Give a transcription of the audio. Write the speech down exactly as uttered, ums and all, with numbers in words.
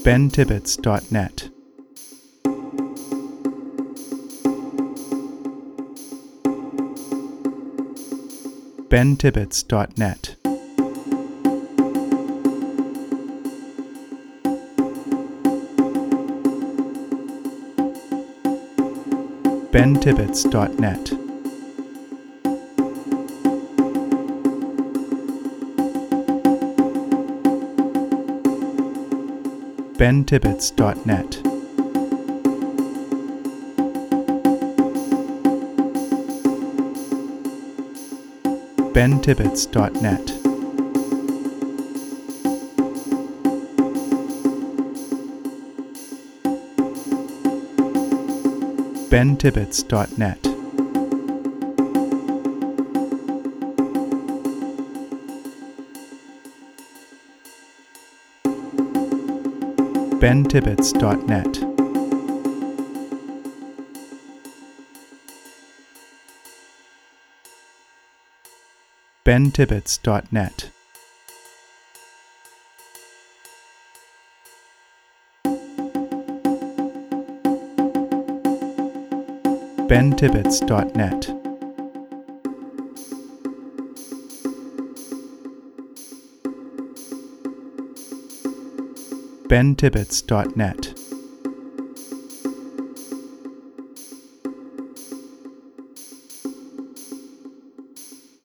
ben tibbets dot net. ben tibbets dot net. ben tibbets dot net. ben tibbets dot net. ben tibbets dot net. ben tibbets dot net. ben tibbets dot net. ben tibbets dot net. ben tibbets dot net. ben tibbets dot net.